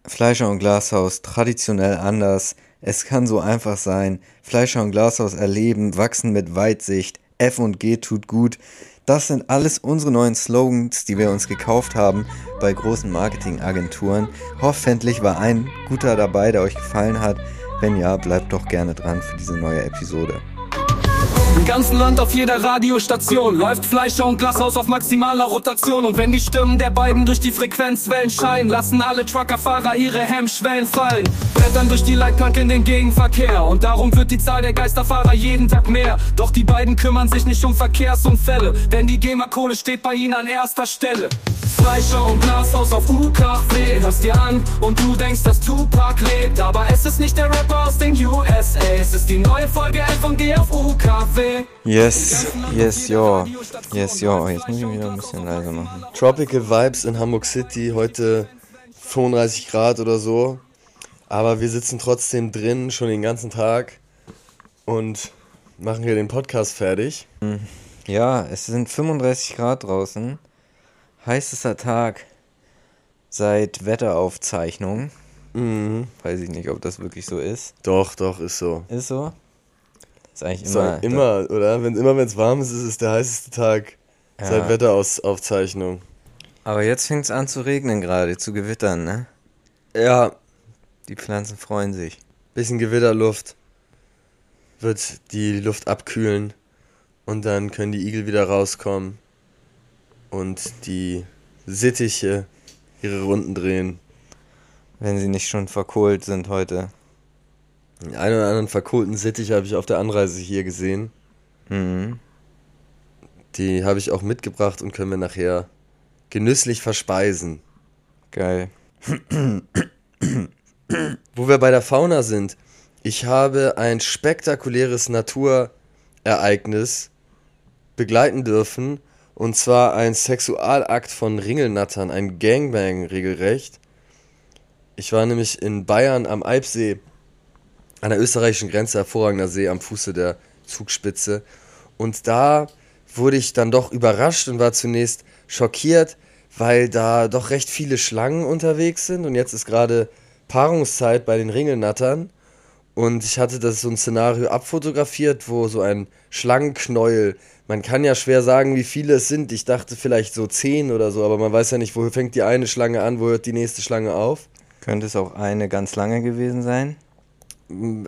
Fleischer und Glashaus, traditionell anders. Es kann so einfach sein. Fleischer und Glashaus erleben, wachsen mit Weitsicht. F und G tut gut. Das sind alles unsere neuen Slogans, die wir uns gekauft haben bei großen Marketingagenturen. Hoffentlich war ein guter dabei, der euch gefallen hat. Wenn ja, bleibt doch gerne dran für diese neue Episode. Im ganzen Land auf jeder Radiostation läuft Fleischer und Glashaus auf maximaler Rotation. Und wenn die Stimmen der beiden durch die Frequenzwellen scheinen, lassen alle Truckerfahrer ihre Hemmschwellen fallen. Brettern durch die Leitplanke in den Gegenverkehr und darum wird die Zahl der Geisterfahrer jeden Tag mehr. Doch die beiden kümmern sich nicht um Verkehrsunfälle, denn die GEMA-Kohle steht bei ihnen an erster Stelle. Fleischer und Glashaus auf UKW, hörst dir an und du denkst, dass Tupac lebt. Aber es ist nicht der Rapper aus den USA, es ist die neue Folge F&G auf UKW. Yes, yo. Jetzt muss ich wieder ein bisschen leiser machen. Tropical Vibes in Hamburg City, heute 35 Grad oder so. Aber wir sitzen trotzdem drin, schon den ganzen Tag und machen hier den Podcast fertig. Ja, es sind 35 Grad draußen. Heißester Tag seit Wetteraufzeichnung. Weiß ich nicht, ob das wirklich so ist. Doch, ist so. Ist so? Ist eigentlich Immer, oder? Wenn es warm ist, ist es der heißeste Tag seit Wetteraufzeichnung. Aber jetzt fängt es an zu regnen gerade, zu gewittern, ne? Ja. Die Pflanzen freuen sich. Bisschen Gewitterluft wird die Luft abkühlen und dann können die Igel wieder rauskommen und die Sittiche ihre Runden drehen. Wenn sie nicht schon verkohlt sind heute. Den einen oder anderen verkohlten Sittich habe ich auf der Anreise hier gesehen. Die habe ich auch mitgebracht und können wir nachher genüsslich verspeisen. Geil. Wo wir bei der Fauna sind, ich habe ein spektakuläres Naturereignis begleiten dürfen, und zwar ein Sexualakt von Ringelnattern, ein Gangbang regelrecht. Ich war nämlich in Bayern am Eibsee, an der österreichischen Grenze, hervorragender See am Fuße der Zugspitze, und da wurde ich dann doch überrascht und war zunächst schockiert, weil da doch recht viele Schlangen unterwegs sind und jetzt ist gerade Paarungszeit bei den Ringelnattern und ich hatte das so ein Szenario abfotografiert, wo so ein Schlangenknäuel, man kann ja schwer sagen, wie viele es sind, ich dachte vielleicht so 10 oder so, aber man weiß ja nicht, wo fängt die eine Schlange an, wo hört die nächste Schlange auf. Könnte es auch eine ganz lange gewesen sein? Man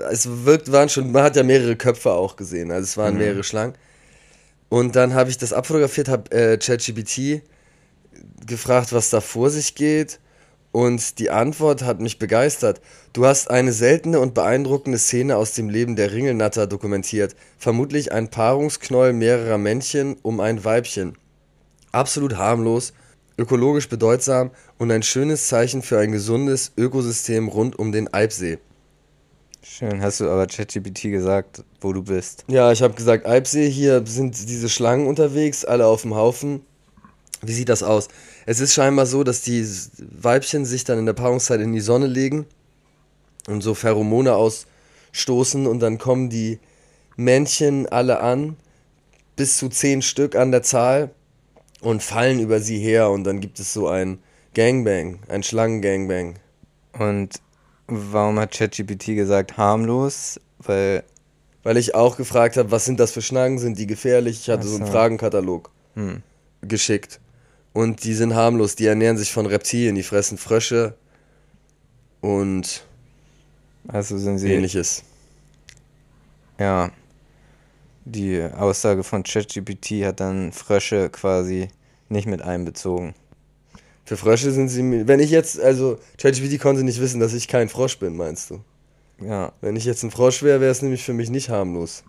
hat ja mehrere Köpfe auch gesehen, also es waren mehrere Schlangen. Und dann habe ich das abfotografiert, habe ChatGPT gefragt, was da vor sich geht. Und die Antwort hat mich begeistert. Du hast eine seltene und beeindruckende Szene aus dem Leben der Ringelnatter dokumentiert. Vermutlich ein Paarungsknäuel mehrerer Männchen um ein Weibchen. Absolut harmlos, ökologisch bedeutsam und ein schönes Zeichen für ein gesundes Ökosystem rund um den Eibsee. Schön, hast du aber ChatGPT gesagt, wo du bist? Ja, ich habe gesagt, Eibsee, hier sind diese Schlangen unterwegs, alle auf dem Haufen. Wie sieht das aus? Es ist scheinbar so, dass die Weibchen sich dann in der Paarungszeit in die Sonne legen und so Pheromone ausstoßen und dann kommen die Männchen alle an, bis zu 10 Stück an der Zahl und fallen über sie her und dann gibt es so ein Gangbang, ein Schlangengangbang. Und warum hat ChatGPT gesagt harmlos? Weil ich auch gefragt habe, was sind das für Schlangen, sind die gefährlich? Ich hatte so einen Fragenkatalog geschickt. Und die sind harmlos, die ernähren sich von Reptilien, die fressen Frösche und also sind sie ähnliches. Ja, die Aussage von ChatGPT hat dann Frösche quasi nicht mit einbezogen. Für Frösche sind sie, wenn ich jetzt, also ChatGPT konnte nicht wissen, dass ich kein Frosch bin, meinst du? Ja. Wenn ich jetzt ein Frosch wäre, wäre es nämlich für mich nicht harmlos.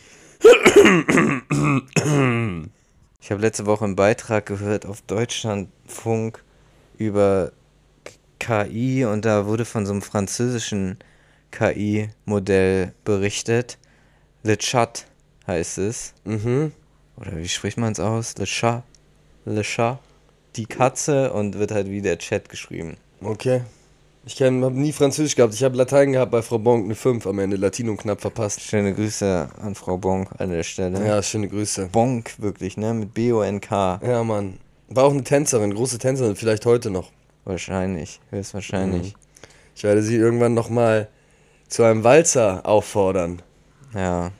Ich habe letzte Woche einen Beitrag gehört auf Deutschlandfunk über KI und da wurde von so einem französischen KI-Modell berichtet. Le Chat heißt es. Oder wie spricht man es aus? Le Chat. Die Katze und wird halt wie der Chat geschrieben. Okay. Ich habe nie Französisch gehabt. Ich habe Latein gehabt bei Frau Bonk, eine 5 am Ende. Latinum knapp verpasst. Schöne Grüße an Frau Bonk an der Stelle. Ja, schöne Grüße. Bonk, wirklich, ne? Mit B-O-N-K. Ja, Mann. War auch eine Tänzerin, große Tänzerin, vielleicht heute noch. Wahrscheinlich, höchstwahrscheinlich. Ich werde sie irgendwann nochmal zu einem Walzer auffordern. Ja.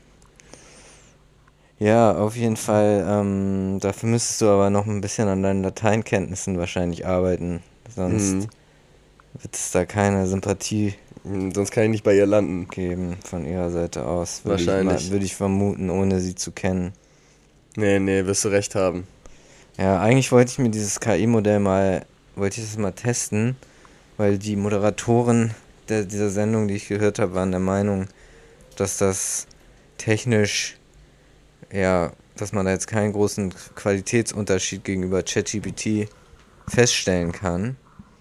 Ja, auf jeden Fall. Dafür müsstest du aber noch ein bisschen an deinen Lateinkenntnissen wahrscheinlich arbeiten. Sonst wird es da keine Sympathie Sonst kann ich nicht bei ihr landen. geben von ihrer Seite aus. Wahrscheinlich. Würde ich vermuten, ohne sie zu kennen. Nee, wirst du recht haben. Ja, eigentlich wollte ich mir dieses KI-Modell wollte ich das mal testen, weil die Moderatoren dieser Sendung, die ich gehört habe, waren der Meinung, dass das technisch, ja, dass man da jetzt keinen großen Qualitätsunterschied gegenüber ChatGPT feststellen kann.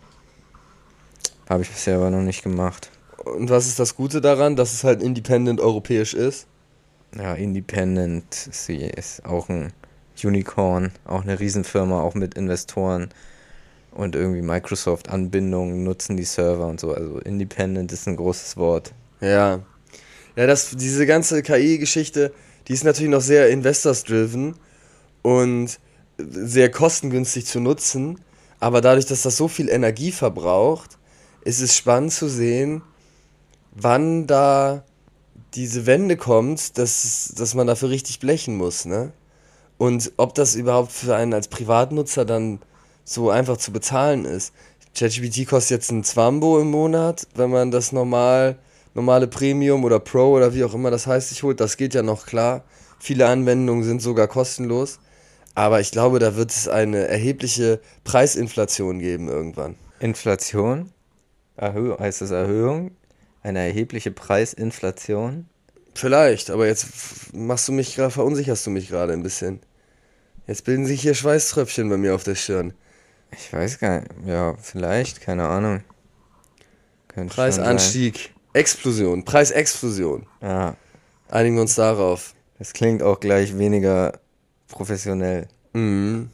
Habe ich bisher aber noch nicht gemacht. Und was ist das Gute daran, dass es halt independent europäisch ist? Ja, Independent, sie ist auch ein Unicorn, auch eine Riesenfirma, auch mit Investoren und irgendwie Microsoft-Anbindungen nutzen die Server und so. Also Independent ist ein großes Wort. Ja. Ja, diese ganze KI-Geschichte, die ist natürlich noch sehr investors-driven und sehr kostengünstig zu nutzen. Aber dadurch, dass das so viel Energie verbraucht, ist es spannend zu sehen, wann da diese Wende kommt, dass man dafür richtig blechen muss, ne? Und ob das überhaupt für einen als Privatnutzer dann so einfach zu bezahlen ist. ChatGPT kostet jetzt ein Zwambo im Monat, wenn man das normale Premium oder Pro oder wie auch immer das heißt, sich holt. Das geht ja noch klar. Viele Anwendungen sind sogar kostenlos. Aber ich glaube, da wird es eine erhebliche Preisinflation geben irgendwann. Inflation? Heißt das Erhöhung? Eine erhebliche Preisinflation? Vielleicht, aber jetzt verunsicherst du mich gerade ein bisschen. Jetzt bilden sich hier Schweißtröpfchen bei mir auf der Stirn. Ich weiß gar nicht. Ja, vielleicht, keine Ahnung. Könnte schon sein. Preisanstieg, Explosion, Preisexplosion. Ja, Einigen wir uns darauf. das klingt auch gleich weniger professionell. Mhm.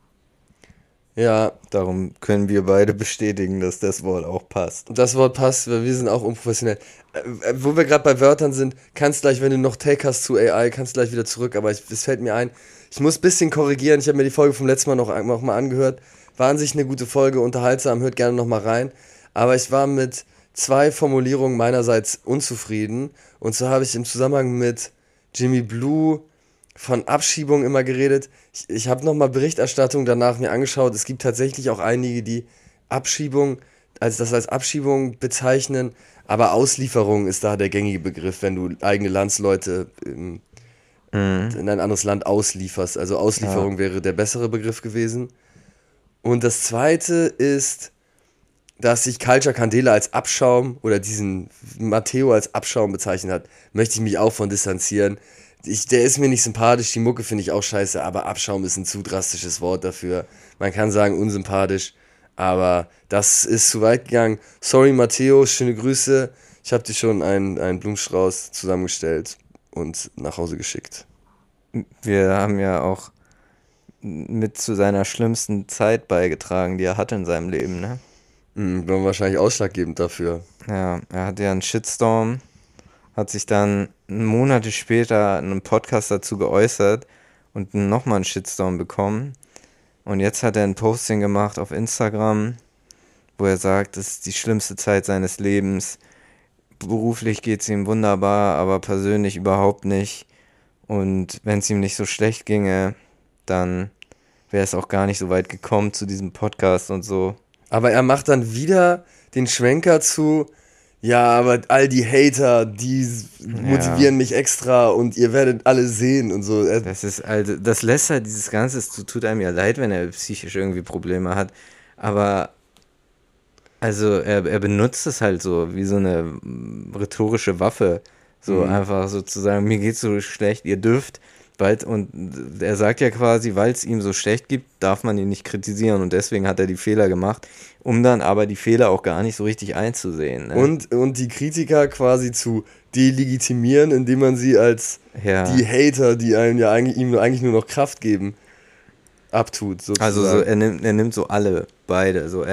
Ja, Darum können wir beide bestätigen, dass das Wort auch passt. das Wort passt, weil wir sind auch unprofessionell. Wo wir gerade bei Wörtern sind, kannst gleich, wenn du noch Take hast zu AI, kannst gleich wieder zurück, aber es fällt mir ein, ich muss ein bisschen korrigieren, ich habe mir die Folge vom letzten Mal noch mal angehört, war an sich eine gute Folge, unterhaltsam, hört gerne noch mal rein, aber ich war mit 2 Formulierungen meinerseits unzufrieden, und zwar habe ich im Zusammenhang mit Jimmy Blue von Abschiebung immer geredet. Ich habe nochmal Berichterstattung danach mir angeschaut. Es gibt tatsächlich auch einige, die Abschiebung, das als Abschiebung bezeichnen, aber Auslieferung ist da der gängige Begriff, wenn du eigene Landsleute in ein anderes Land auslieferst. Also Auslieferung wäre der bessere Begriff gewesen. Und das zweite ist, dass sich Culture Candela als Abschaum oder diesen Matteo als Abschaum bezeichnet hat, möchte ich mich auch von distanzieren. Der ist mir nicht sympathisch, die Mucke finde ich auch scheiße, aber Abschaum ist ein zu drastisches Wort dafür. Man kann sagen unsympathisch, aber das ist zu weit gegangen. Sorry Matteo, schöne Grüße. Ich habe dir schon einen Blumenstrauß zusammengestellt und nach Hause geschickt. Wir haben ja auch mit zu seiner schlimmsten Zeit beigetragen, die er hatte in seinem Leben, ne? War wahrscheinlich ausschlaggebend dafür. Ja, er hatte ja einen Shitstorm, hat sich dann Monate später in einem Podcast dazu geäußert und nochmal einen Shitstorm bekommen. Und jetzt hat er ein Posting gemacht auf Instagram, wo er sagt, das ist die schlimmste Zeit seines Lebens. Beruflich geht es ihm wunderbar, aber persönlich überhaupt nicht. Und wenn es ihm nicht so schlecht ginge, dann wäre es auch gar nicht so weit gekommen zu diesem Podcast und so. Aber er macht dann wieder den Schwenker zu, ja, aber all die Hater, die motivieren mich extra und ihr werdet alle sehen und so. Das lässt halt dieses Ganze, es tut einem ja leid, wenn er psychisch irgendwie Probleme hat, aber also er benutzt es halt so wie so eine rhetorische Waffe, so einfach sozusagen, mir geht's so schlecht, ihr dürft, und er sagt ja quasi, weil es ihm so schlecht gibt, darf man ihn nicht kritisieren, und deswegen hat er die Fehler gemacht, um dann aber die Fehler auch gar nicht so richtig einzusehen. Ne? Und die Kritiker quasi zu delegitimieren, indem man sie als die Hater, die einem ja ihm eigentlich nur noch Kraft geben, abtut. Sozusagen. Also so, er nimmt so beide. So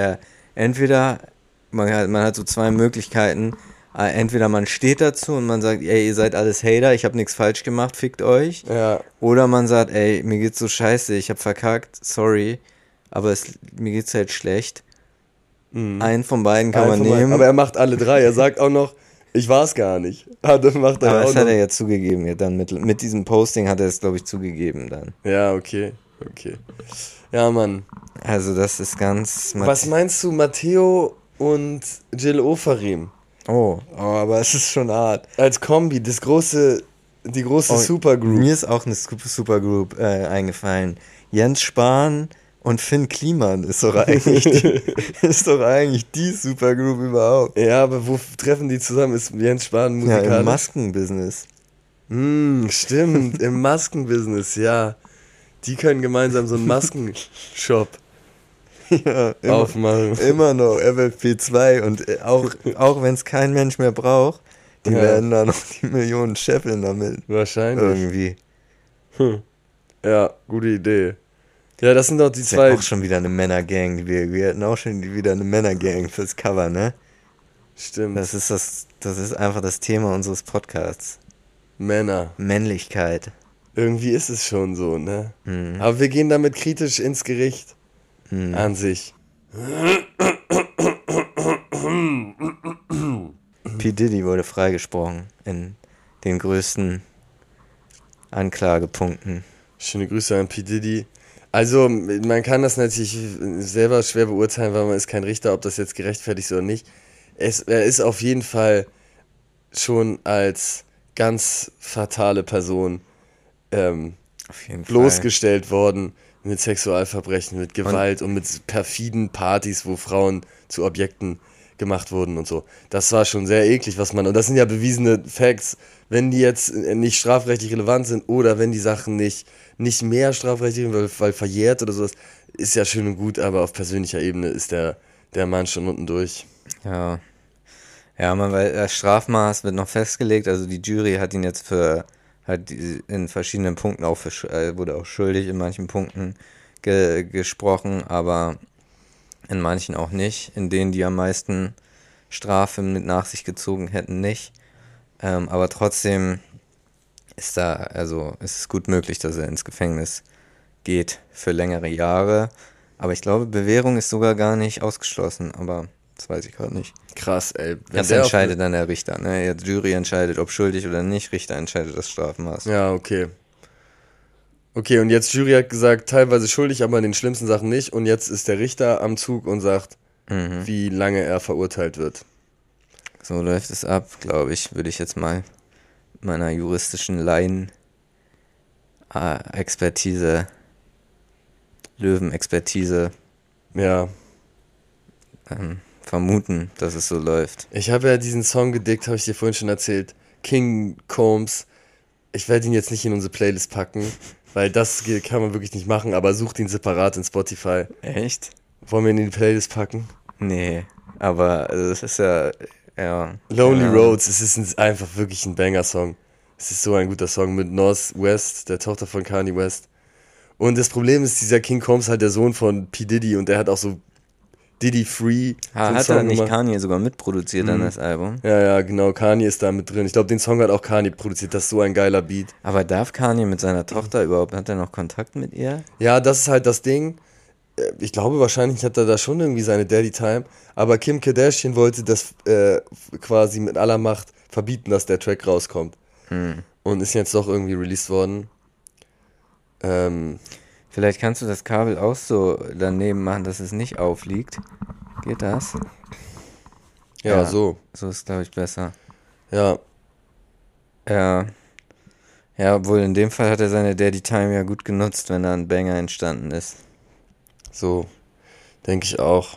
man hat so 2 Möglichkeiten. Entweder man steht dazu und man sagt, ey, ihr seid alles Hater, ich habe nichts falsch gemacht, fickt euch. Ja. Oder man sagt, ey, mir geht's so scheiße, ich habe verkackt, sorry, aber mir geht's halt schlecht. Einen von beiden kann man Einen von beiden. nehmen. Aber er macht alle drei. Er sagt auch noch, ich war's gar nicht. Das macht er Aber auch das noch. hat er ja zugegeben. Ja, dann mit diesem Posting hat er es, glaube ich, zugegeben dann. Ja, okay. Ja, Mann. Also das ist ganz... Was meinst du, Matteo und Jill Ofarim? Oh, aber es ist schon hart. Als Kombi, die große Supergroup. Mir ist auch eine Supergroup eingefallen. Jens Spahn und Finn Kliman ist doch eigentlich die Supergroup überhaupt. Ja, aber wo treffen die zusammen? Ist Jens Spahn musikalisch? Ja, im Maskenbusiness. Stimmt, im Maskenbusiness, ja. Die können gemeinsam so einen Maskenshop Ja, aufmachen. immer noch FFP2 und auch wenn es kein Mensch mehr braucht, die werden da noch die Millionen scheffeln damit. Wahrscheinlich. Irgendwie. Ja, gute Idee. Ja, das sind doch die Das zwei. ist auch schon wieder eine Männergang. Wir hätten auch schon wieder eine Männergang fürs Cover, ne? Stimmt. Das ist einfach das Thema unseres Podcasts. Männer. Männlichkeit. Irgendwie ist es schon so, ne? Aber wir gehen damit kritisch ins Gericht. An sich. P. Diddy wurde freigesprochen in den größten Anklagepunkten. Schöne Grüße an P. Diddy. Also, man kann das natürlich selber schwer beurteilen, weil man ist kein Richter, ob das jetzt gerechtfertigt ist oder nicht. Er ist auf jeden Fall schon als ganz fatale Person Auf jeden Fall. bloßgestellt worden mit Sexualverbrechen, mit Gewalt und mit perfiden Partys, wo Frauen zu Objekten gemacht wurden und so. Das war schon sehr eklig, und das sind ja bewiesene Facts, wenn die jetzt nicht strafrechtlich relevant sind oder wenn die Sachen nicht mehr strafrechtlich, weil verjährt oder sowas, ist ja schön und gut, aber auf persönlicher Ebene ist der Mann schon unten durch. Ja. Ja, weil das Strafmaß wird noch festgelegt, also die Jury hat ihn jetzt in verschiedenen Punkten wurde auch schuldig in manchen Punkten gesprochen, aber in manchen auch nicht, in denen die am meisten Strafe mit nach sich gezogen hätten, nicht. Aber trotzdem ist es gut möglich, dass er ins Gefängnis geht für längere Jahre. Aber ich glaube, Bewährung ist sogar gar nicht ausgeschlossen, aber das weiß ich gerade nicht. Krass, ey. Das entscheidet dann der Richter, ne? Die Jury entscheidet, ob schuldig oder nicht, Richter entscheidet das Strafmaß. Ja, okay. Okay, und jetzt Jury hat gesagt, teilweise schuldig, aber in den schlimmsten Sachen nicht. Und jetzt ist der Richter am Zug und sagt, wie lange er verurteilt wird. So läuft es ab, glaube ich, würde ich jetzt mal meiner juristischen Laien-Expertise, Löwen-Expertise Ja. vermuten, dass es so läuft. Ich habe ja diesen Song gedickt, habe ich dir vorhin schon erzählt. King Combs. Ich werde ihn jetzt nicht in unsere Playlist packen, weil das kann man wirklich nicht machen, aber sucht ihn separat in Spotify. Echt? Wollen wir ihn in die Playlist packen? Nee, aber es ist ja. Lonely Roads, es ist einfach wirklich ein Banger-Song. Es ist so ein guter Song mit North West, der Tochter von Kanye West. Und das Problem ist, dieser King Combs halt der Sohn von P. Diddy und der hat auch so Diddy Free. Hat er nicht Kanye sogar mitproduziert an das Album? Ja, genau, Kanye ist da mit drin. Ich glaube, den Song hat auch Kanye produziert, das ist so ein geiler Beat. Aber darf Kanye mit seiner Tochter überhaupt, hat er noch Kontakt mit ihr? Ja, das ist halt das Ding. Ich glaube, wahrscheinlich hat er da schon irgendwie seine Daddy-Time, aber Kim Kardashian wollte das quasi mit aller Macht verbieten, dass der Track rauskommt. Und ist jetzt doch irgendwie released worden. Vielleicht kannst du das Kabel auch so daneben machen, dass es nicht aufliegt. Geht das? Ja, so. So ist, glaube ich, besser. Ja. Ja, obwohl in dem Fall hat er seine Daddy-Time ja gut genutzt, wenn da ein Banger entstanden ist. So, denke ich auch.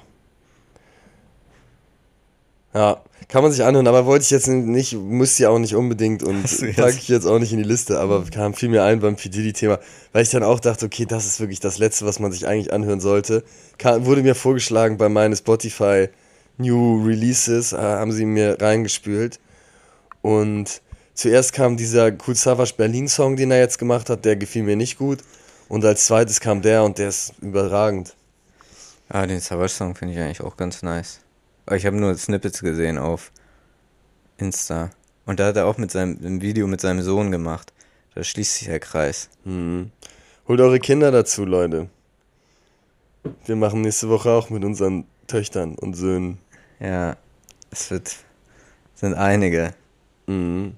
Ja, kann man sich anhören, aber wollte ich jetzt nicht, muss ja auch nicht unbedingt und packe ich jetzt auch nicht in die Liste, aber fiel mir ein beim P. Diddy-Thema, weil ich dann auch dachte, okay, das ist wirklich das Letzte, was man sich eigentlich anhören sollte. Wurde mir vorgeschlagen bei meinen Spotify New Releases, haben sie mir reingespült und zuerst kam dieser Kool Savas Berlin-Song, den er jetzt gemacht hat, der gefiel mir nicht gut. Und als zweites kam der und der ist überragend. Ah, den Savage-Song finde ich eigentlich auch ganz nice. Aber ich habe nur Snippets gesehen auf Insta. Und da hat er auch ein Video mit seinem Sohn gemacht. Da schließt sich der Kreis. Holt eure Kinder dazu, Leute. Wir machen nächste Woche auch mit unseren Töchtern und Söhnen. Ja, sind einige. Mhm.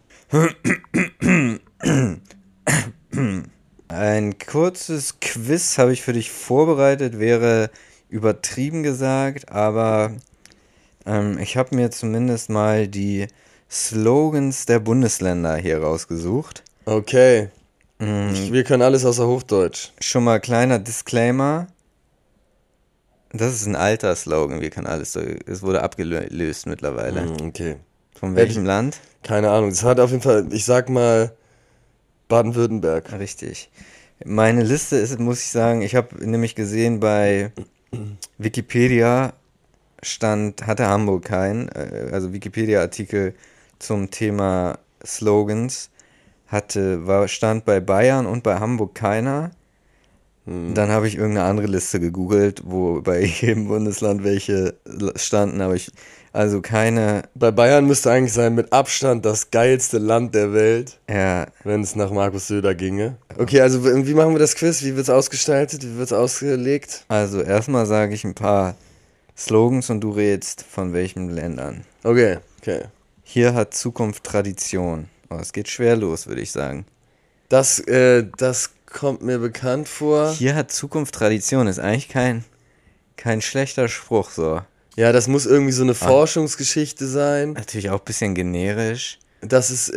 Ein kurzes Quiz habe ich für dich vorbereitet, wäre übertrieben gesagt, aber ich habe mir zumindest mal die Slogans der Bundesländer hier rausgesucht. Okay. Wir können alles außer Hochdeutsch. Schon mal kleiner Disclaimer. Das ist ein alter Slogan, wir können alles. Es wurde abgelöst mittlerweile. Okay. Von welchem Land? Keine Ahnung. Das hat auf jeden Fall, ich sag mal, Baden-Württemberg. Richtig. Meine Liste ist, muss ich sagen, ich habe nämlich gesehen, bei Wikipedia hatte Hamburg keinen, also Wikipedia-Artikel zum Thema Slogans stand bei Bayern und bei Hamburg keiner. Dann habe ich irgendeine andere Liste gegoogelt, wo bei jedem Bundesland welche standen, aber also keine. Bei Bayern müsste eigentlich sein, mit Abstand das geilste Land der Welt, Ja. wenn es nach Markus Söder ginge. Okay, also wie machen wir das Quiz? Wie wird es ausgestaltet? Wie wird es ausgelegt? Also erstmal sage ich ein paar Slogans und du rätst von welchen Ländern. Okay. Hier hat Zukunft Tradition. Oh, es geht schwer los, würde ich sagen. Das kommt mir bekannt vor. Hier hat Zukunft Tradition, ist eigentlich kein schlechter Spruch, so. Ja, das muss irgendwie so eine Forschungsgeschichte sein. Natürlich auch ein bisschen generisch. Das ist,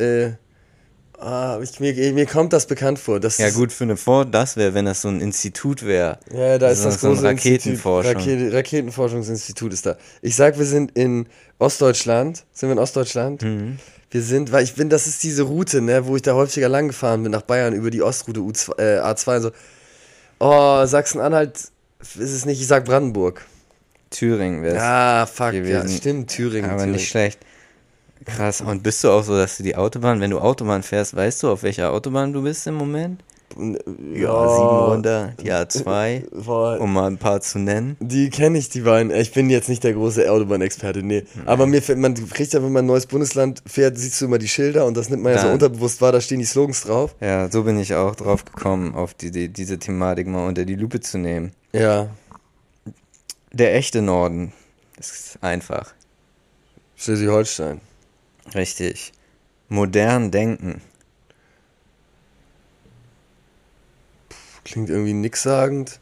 mir kommt das bekannt vor. Das Ja ist, gut, das wäre, wenn das so ein Institut wäre. Ja, da ist das so ein große Raketenforschung. Raketenforschungsinstitut ist da. Ich sag, wir sind in Ostdeutschland. Sind wir in Ostdeutschland? Mhm. Das ist diese Route, ne, wo ich da häufiger lang gefahren bin, nach Bayern, über die Ostroute A2 und so. Oh, Sachsen-Anhalt ist es nicht, ich sag Brandenburg. Thüringen wäre es. Ah, fuck, gewesen. ja, stimmt, Thüringen. Aber nicht schlecht. Krass. Und bist du auch so, dass du wenn du Autobahn fährst, weißt du, auf welcher Autobahn du bist im Moment? Die A7 runter, die A2, um mal ein paar zu nennen. Die kenne ich, die beiden. Ich bin jetzt nicht der große Autobahn-Experte, nee. Aber man kriegt ja, wenn man ein neues Bundesland fährt, siehst du immer die Schilder und das nimmt man ja so unterbewusst wahr, da stehen die Slogans drauf. Ja, so bin ich auch drauf gekommen, auf diese Thematik mal unter die Lupe zu nehmen. Ja. Der echte Norden. Das ist einfach. Schleswig-Holstein. Richtig. Modern denken. Klingt irgendwie nichtssagend.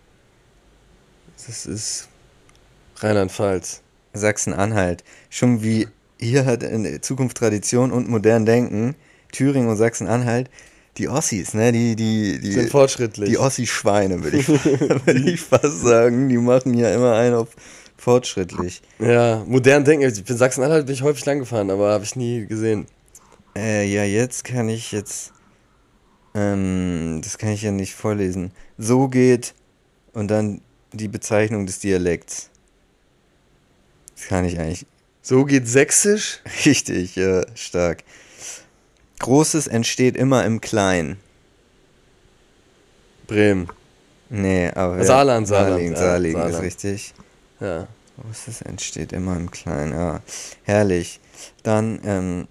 Das ist Rheinland-Pfalz. Sachsen-Anhalt. Schon wie hier hat in Zukunft Tradition und modern denken. Thüringen und Sachsen-Anhalt. Die Ossis, ne? Die sind fortschrittlich. Die Ossi-Schweine, würd ich fast sagen. Die machen ja immer einen auf fortschrittlich. Ja, modern denken. Ich bin Sachsen-Anhalt, bin ich häufig lang gefahren, aber habe ich nie gesehen. Das kann ich ja nicht vorlesen. So geht und dann die Bezeichnung des Dialekts. Das kann ich eigentlich. So geht Sächsisch? Richtig, ja, stark. Großes entsteht immer im Kleinen. Bremen. Nee, aber. Saarland ist richtig. Ja. Großes entsteht immer im Kleinen, ja. Herrlich. Dann,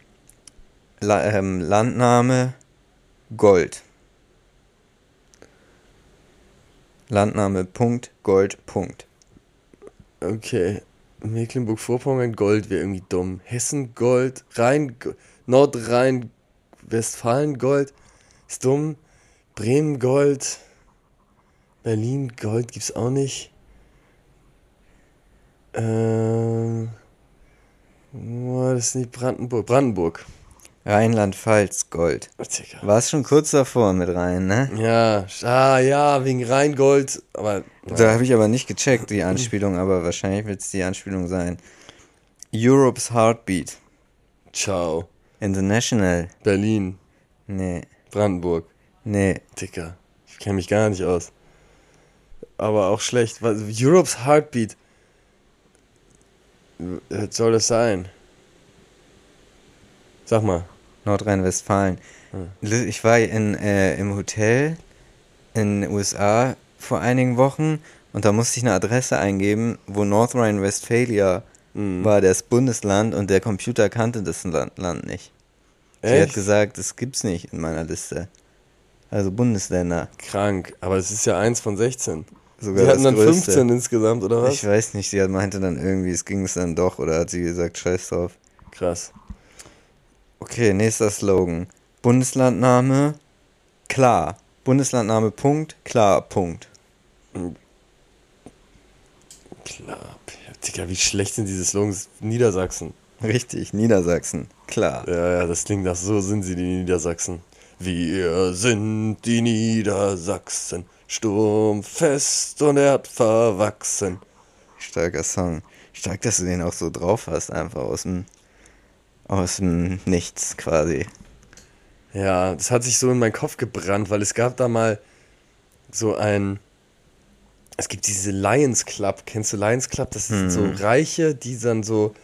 Landname Gold. Landname Punkt, Gold, Punkt. Okay. Mecklenburg-Vorpommern Gold wäre irgendwie dumm. Hessen Gold, Nordrhein-Westfalen Gold ist dumm. Bremen Gold. Berlin Gold gibt's auch nicht. Das ist nicht Brandenburg. Brandenburg. Rheinland-Pfalz Gold. War es schon kurz davor mit Rhein, ne? Ja, wegen Rheingold. Aber da habe ich aber nicht gecheckt, die Anspielung, aber wahrscheinlich wird es die Anspielung sein. Europe's Heartbeat. Ciao. International. Berlin. Nee. Brandenburg. Nee. Dicker. Ich kenne mich gar nicht aus. Aber auch schlecht. Europe's Heartbeat. Was soll das sein? Sag mal. Nordrhein-Westfalen. Ich war im Hotel in den USA vor einigen Wochen und da musste ich eine Adresse eingeben, wo North Rhine-Westphalia war das Bundesland und der Computer kannte das Land nicht. Sie hat gesagt, das gibt's nicht in meiner Liste. Also Bundesländer. Krank, aber es ist ja 1 von 16. sogar Sie hatten das dann Größte. 15 insgesamt, oder was? Ich weiß nicht, sie meinte dann irgendwie, es ging es dann doch, oder hat sie gesagt, scheiß drauf. Krass. Okay, nächster Slogan. Bundeslandname, klar. Bundeslandname, Punkt, klar, Punkt. Klar. Digga, wie schlecht sind diese Slogans? Niedersachsen. Richtig, Niedersachsen, klar. Ja, das klingt nach so sind sie, die Niedersachsen. Wir sind die Niedersachsen, sturmfest und erdverwachsen. Starker Song. Stark, dass du den auch so drauf hast, einfach aus dem Nichts quasi. Ja, das hat sich so in meinen Kopf gebrannt, weil es gab da mal es gibt diese Lions Club, kennst du Lions Club? Das sind so Reiche, die dann so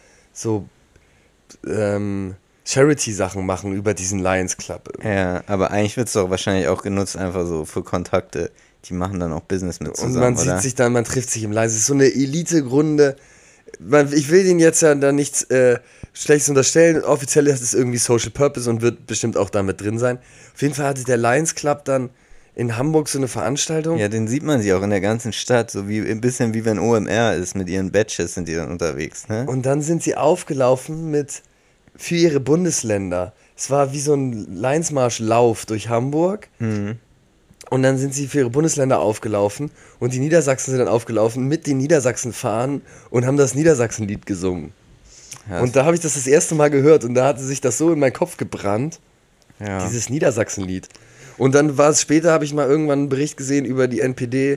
Charity-Sachen machen über diesen Lions Club. Ja, aber eigentlich wird es doch wahrscheinlich auch genutzt, einfach so für Kontakte. Die machen dann auch Business mit zusammen, Und man oder? sieht sich dann, man trifft sich im Lions. Es ist so eine Elite-Grunde. Ich will denen jetzt ja da nichts Schlechtes unterstellen. Offiziell ist es irgendwie Social Purpose und wird bestimmt auch damit drin sein. Auf jeden Fall hatte der Lions Club dann in Hamburg so eine Veranstaltung. Ja, den sieht man sich auch in der ganzen Stadt, so wie ein bisschen wie wenn OMR ist, mit ihren Badges sind die dann unterwegs, ne? Und dann sind sie aufgelaufen für ihre Bundesländer. Es war wie so ein Lionsmarsch-Lauf durch Hamburg. Und dann sind sie für ihre Bundesländer aufgelaufen und die Niedersachsen sind dann aufgelaufen mit den Niedersachsen-Fahnen und haben das Niedersachsen-Lied gesungen. Ja, Und da habe ich das erste Mal gehört und da hatte sich das so in meinen Kopf gebrannt, ja. dieses Niedersachsen-Lied. Und dann war es später, habe ich mal irgendwann einen Bericht gesehen über die NPD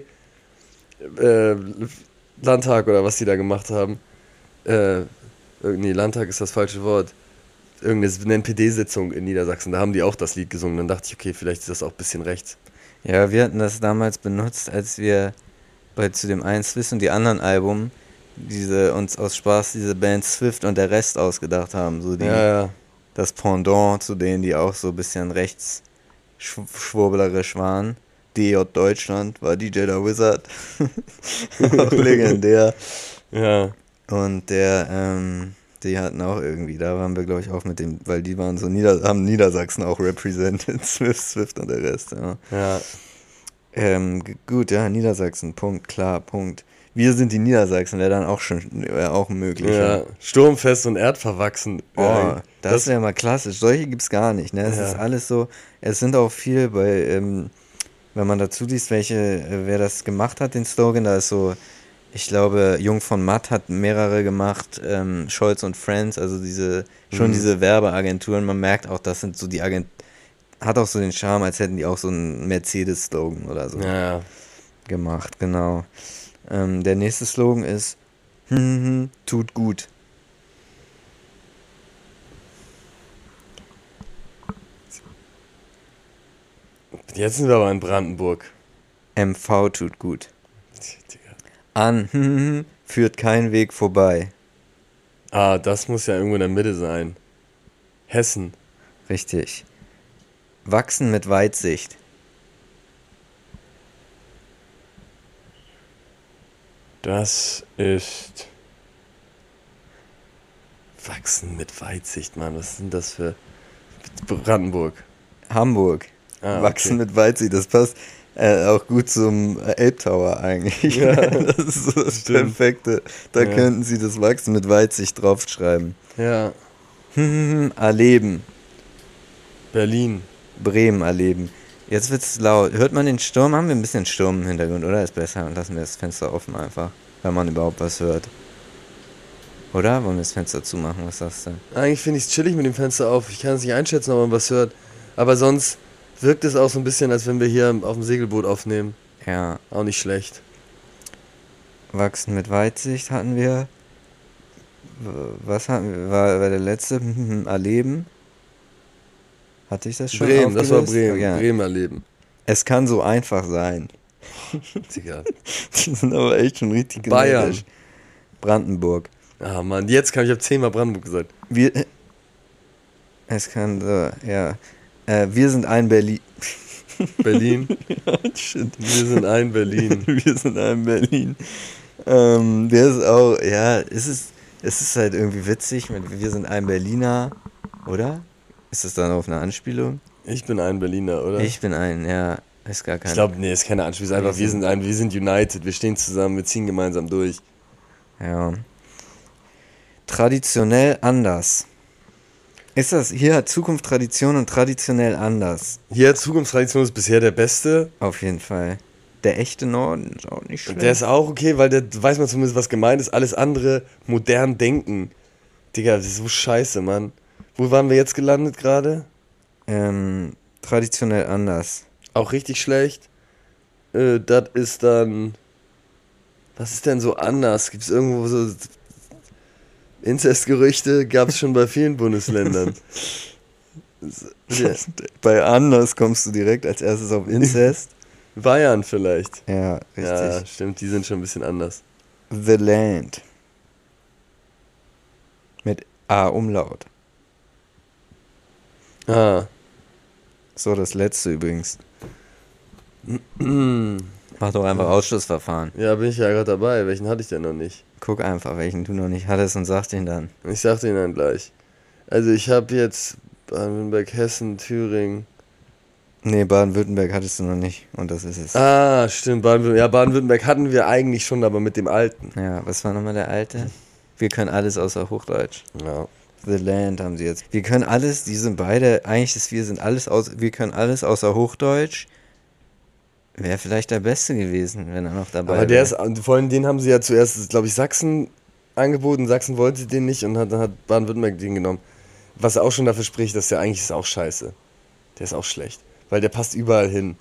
Landtag oder was die da gemacht haben. Nee, Landtag ist das falsche Wort. Irgendeine NPD-Sitzung in Niedersachsen, da haben die auch das Lied gesungen. Dann dachte ich, okay, vielleicht ist das auch ein bisschen rechts. Ja, wir hatten das damals benutzt, als wir zu dem einen Swift und die anderen Album uns aus Spaß diese Band Swift und der Rest ausgedacht haben. So Ja. das Pendant zu denen, die auch so ein bisschen rechts schwurblerisch waren. DJ Deutschland war DJ der Wizard. Auch legendär. Ja. Und die hatten auch irgendwie, da waren wir glaube ich auch mit dem, weil die waren so haben Niedersachsen auch represented, Swift und der Rest, ja. Ja. Gut, ja, Niedersachsen, Punkt, klar, Punkt. Wir sind die Niedersachsen, wäre dann auch möglich. Ja. Sturmfest und erdverwachsen. Oh, das wäre mal klassisch. Solche gibt's gar nicht, ne? Es ist alles so, es sind auch viel wenn man dazu liest, wer das gemacht hat, den Slogan, da ist so, ich glaube, Jung von Matt hat mehrere gemacht, Scholz und Friends, also diese Werbeagenturen, man merkt auch, das sind so die hat auch so den Charme, als hätten die auch so einen Mercedes-Slogan oder so gemacht, genau. Der nächste Slogan ist, tut gut. Jetzt sind wir aber in Brandenburg. MV tut gut. An, führt kein Weg vorbei. Ah, das muss ja irgendwo in der Mitte sein. Hessen. Richtig. Wachsen mit Weitsicht. Das ist Wachsen mit Weitsicht, Mann. Was sind das für Brandenburg? Hamburg. Ah, Wachsen okay. mit Weitsicht, das passt auch gut zum Elbtower eigentlich. Ja, das ist so das stimmt. Perfekte. Da Ja. könnten sie das Wachsen mit Weitsicht draufschreiben. Ja. Erleben. Berlin. Bremen erleben. Jetzt wird's laut. Hört man den Sturm? Haben wir ein bisschen Sturm im Hintergrund, oder? Ist besser. Lassen wir das Fenster offen einfach, wenn man überhaupt was hört. Oder? Wollen wir das Fenster zumachen? Was sagst du? Eigentlich finde ich es chillig mit dem Fenster auf. Ich kann es nicht einschätzen, ob man was hört. Aber sonst wirkt es auch so ein bisschen, als wenn wir hier auf dem Segelboot aufnehmen. Ja. Auch nicht schlecht. Wachsen mit Weitsicht hatten wir. Was hatten wir? War der letzte? Erleben. Hatte ich das schon Bremen, das war aufgelöst? Bremen. Ja. Bremen erleben. Es kann so einfach sein. Digga. Die sind aber echt schon richtig Bayern. genetisch. Brandenburg. Ah, Mann, ich habe 10-mal Brandenburg gesagt. Es kann so, ja. Wir sind ein Berlin. Berlin. Shit. Wir sind ein Berlin. Wir sind ein Berlin. Der ist auch, ja, es ist halt irgendwie witzig, wir sind ein Berliner, oder? Ist das dann auf eine Anspielung? Ich bin ein Berliner, oder? Ich bin ein, ja. Ist gar kein... Ich glaube, nee, ist keine Anspielung. Ist einfach, wir sind united, wir stehen zusammen, wir ziehen gemeinsam durch. Ja. Traditionell anders. Ist das, hier hat Zukunft Tradition und traditionell anders. Hier, Zukunftstradition ist bisher der beste. Auf jeden Fall. Der echte Norden ist auch nicht schlecht. Der ist auch okay, weil der weiß man zumindest, was gemeint ist. Alles andere, modern denken. Digga, das ist so scheiße, Mann. Wo waren wir jetzt gelandet gerade? Traditionell anders. Auch richtig schlecht. Das ist dann... Was ist denn so anders? Gibt es irgendwo so... Inzestgerüchte gab es schon bei vielen Bundesländern. Bei anders kommst du direkt als erstes auf Inzest. Bayern vielleicht. Ja, richtig. Ja, stimmt, die sind schon ein bisschen anders. The Land. Mit A-Umlaut. Ah. So, das letzte übrigens. Mach doch einfach Ausschlussverfahren. Ja, bin ich ja gerade dabei. Welchen hatte ich denn noch nicht? Guck einfach, welchen du noch nicht hattest und sag den dann. Ich sag den dann gleich. Also ich habe jetzt Baden-Württemberg, Hessen, Thüringen. Nee, Baden-Württemberg hattest du noch nicht und das ist es. Ah, stimmt. Baden-Württemberg hatten wir eigentlich schon, aber mit dem alten. Ja, was war nochmal der alte? Wir können alles außer Hochdeutsch. Ja. The Land haben sie jetzt. Wir können alles, die sind beide, eigentlich ist wir können alles außer Hochdeutsch. Wäre vielleicht der Beste gewesen, wenn er noch dabei wäre. Aber der ist, vor allem den haben sie ja zuerst, glaube ich, Sachsen angeboten. Sachsen wollte den nicht und dann hat Baden-Württemberg den genommen. Was auch schon dafür spricht, dass der eigentlich ist auch scheiße. Der ist auch schlecht. Weil der passt überall hin.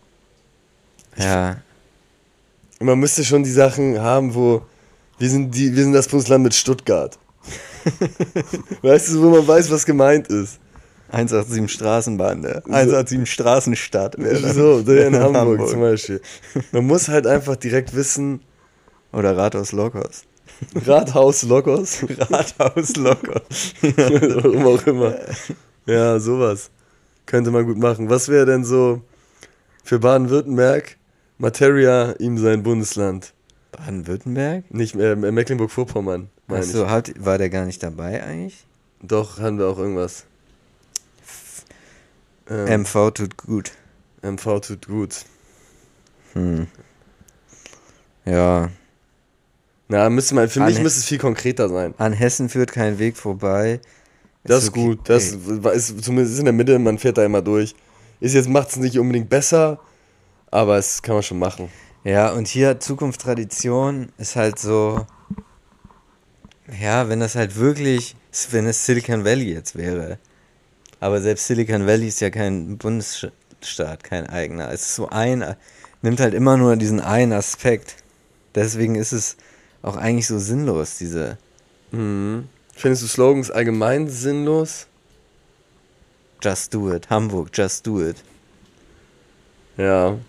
Ja. Und man müsste schon die Sachen haben, wo wir sind das Bundesland mit Stuttgart. Weißt du, wo man weiß, was gemeint ist. 187 Straßenbahn, ne? 187 Straßenstadt. So, der in Hamburg zum Beispiel. Man muss halt einfach direkt wissen. Oder Rathaus Lokos. Rathaus Lokos? Rathaus Lokos. Warum auch immer. Ja, sowas. Könnte man gut machen. Was wäre denn so für Baden-Württemberg Materia ihm sein Bundesland? Baden-Württemberg? Nicht Mecklenburg-Vorpommern, meine ich. Achso, war der gar nicht dabei eigentlich? Doch, haben wir auch irgendwas. MV tut gut. MV tut gut. Ja. Na, für mich müsste es viel konkreter sein. An Hessen führt kein Weg vorbei. Das ist gut. Das ist zumindest in der Mitte, man fährt da immer durch. Macht es nicht unbedingt besser, aber es kann man schon machen. Ja, und hier Zukunft Tradition ist halt so, ja, wenn das halt wirklich, wenn es Silicon Valley jetzt wäre. Aber selbst Silicon Valley ist ja kein Bundesstaat, kein eigener. Es ist so nimmt halt immer nur diesen einen Aspekt. Deswegen ist es auch eigentlich so sinnlos, diese... Findest du Slogans allgemein sinnlos? Just do it. Hamburg, just do it. Ja.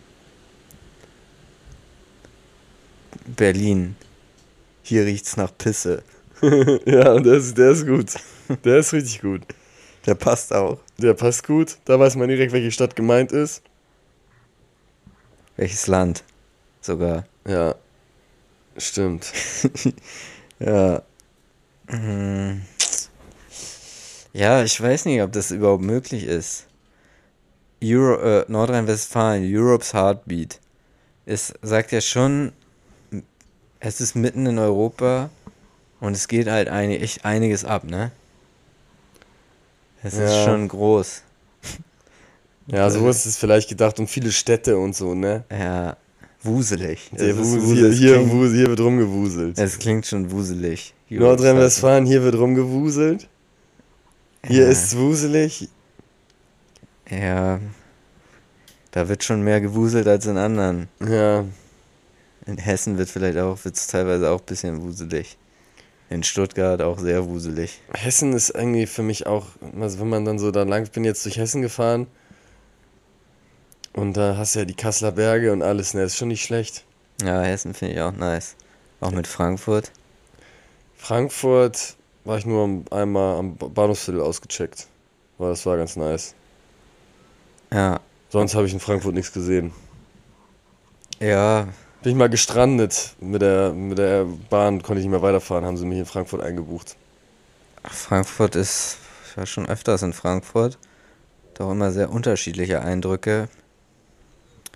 Berlin. Hier riecht's nach Pisse. Ja, und der ist gut. Der ist richtig gut. Der passt auch. Der passt gut. Da weiß man direkt, welche Stadt gemeint ist. Welches Land sogar. Ja. Stimmt. Ja. Ja, ich weiß nicht, ob das überhaupt möglich ist. Nordrhein-Westfalen, Europe's Heartbeat. Es sagt ja schon, es ist mitten in Europa und es geht halt echt einiges ab, ne? Es ist schon groß. Ja, so ist es vielleicht gedacht und viele Städte und so, ne? Ja, wuselig. Hier wird rumgewuselt. Es klingt schon wuselig. Nordrhein-Westfalen, hier wird rumgewuselt. Hier ist's wuselig. Ja, da wird schon mehr gewuselt als in anderen. Ja. In Hessen wird's teilweise auch ein bisschen wuselig. In Stuttgart auch sehr wuselig. Hessen ist irgendwie für mich auch, also wenn man dann so da lang, ich bin jetzt durch Hessen gefahren und da hast du ja die Kasseler Berge und alles, ne, ist schon nicht schlecht. Ja, Hessen finde ich auch nice. Auch mit Frankfurt. Frankfurt war ich nur einmal am Bahnhofsviertel ausgecheckt, weil das war ganz nice. Ja. Sonst habe ich in Frankfurt nichts gesehen. Ja. Bin ich mal gestrandet, mit der Bahn konnte ich nicht mehr weiterfahren, haben sie mich in Frankfurt eingebucht. Frankfurt ich war schon öfters in Frankfurt. Doch immer sehr unterschiedliche Eindrücke.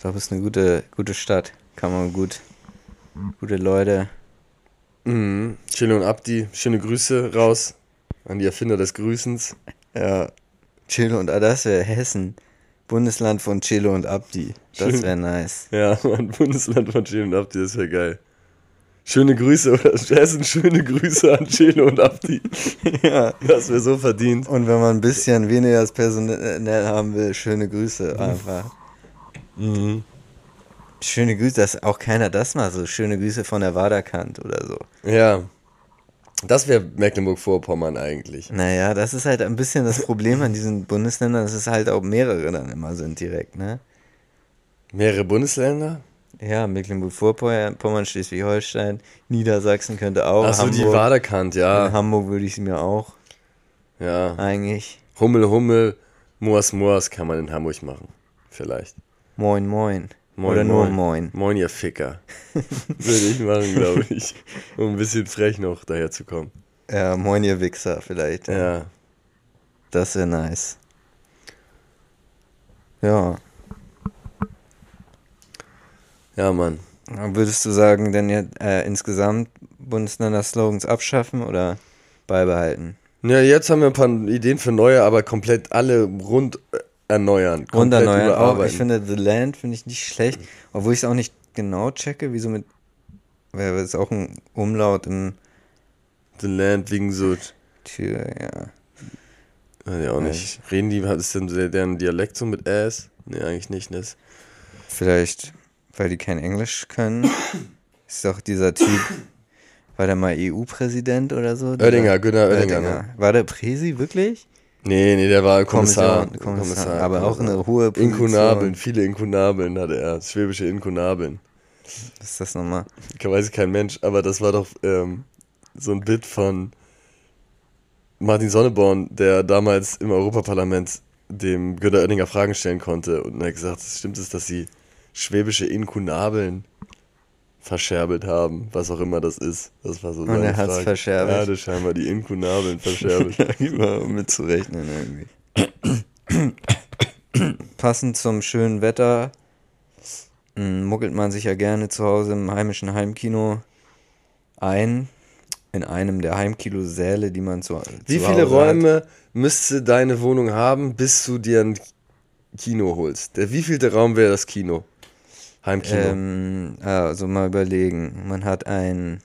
glaube, es ist eine gute Stadt. Kann man gute Leute. Mhm. Chilo und Abdi, schöne Grüße raus an die Erfinder des Grüßens. Ja, Chilo und das wäre Hessen. Bundesland von Chilo und Abdi. Das wäre nice. Ja, Mann, Bundesland von Chilo und Abdi, das wäre geil. Schöne Grüße, oder Hessen, schöne Grüße an Chilo und Abdi. Ja. Das wäre so verdient. Und wenn man ein bisschen weniger das Personell haben will, schöne Grüße einfach. Mhm. Schöne Grüße, dass auch keiner das macht. So schöne Grüße von der Waderkant oder so. Ja, das wäre Mecklenburg-Vorpommern eigentlich. Naja, das ist halt ein bisschen das Problem an diesen Bundesländern, dass es halt auch mehrere dann immer sind direkt, ne? Mehrere Bundesländer? Ja, Mecklenburg-Vorpommern, Schleswig-Holstein, Niedersachsen könnte auch. Achso, die Waderkant, ja. In Hamburg würde ich sie mir auch Ja. eigentlich. Hummel, Moas kann man in Hamburg machen. Vielleicht. Moin. Oder nur Moin. Moin, ihr Ficker. Würde ich machen, glaube ich. Um ein bisschen frech noch daher zu kommen. Ja, Moin, ihr Wichser vielleicht. Ja. Das wäre nice. Ja. Ja, Mann. Würdest du sagen, denn jetzt insgesamt Bundesländer-Slogans abschaffen oder beibehalten? Ja, jetzt haben wir ein paar Ideen für neue, aber komplett alle rund erneuern. Komplett Erneuern auch. überarbeiten. Ich finde The Land finde ich nicht schlecht, obwohl ich es auch nicht genau checke, wieso mit, wäre es auch ein Umlaut im The Land wegen so, Tür, ja. weiß ich auch nicht. Reden die, was ist denn deren Dialekt so mit Ass? Nee, eigentlich nicht, ne? Vielleicht, weil die kein Englisch können. Ist doch dieser Typ, war der mal EU-Präsident oder so? Oettinger, Günter Oettinger. Ne? War der Präsi, wirklich? Nee, der war Kommissar. Aber auch eine hohe Position. Inkunabeln, viele Inkunabeln hatte er. Schwäbische Inkunabeln. Was ist das nochmal? Weiß kein Mensch, aber das war doch so ein Bit von Martin Sonneborn, der damals im Europaparlament dem Günter Oettinger Fragen stellen konnte. Und er hat gesagt, stimmt es, dass sie schwäbische Inkunabeln verscherbelt haben, was auch immer das ist. Das war so Und seine er hat's Frage. verscherbelt. Ja, das scheinbar die Inkunabeln verscherbelt. Über mitzurechnen irgendwie. Passend zum schönen Wetter muckelt man sich ja gerne zu Hause im heimischen Heimkino ein. In einem der Heimkinosäle, die man zu Wie zu viele Hause Räume müsste deine Wohnung haben, bis du dir ein Kino holst? Der wievielte Raum wäre das Kino? Heimkino. Also mal überlegen. Man hat ein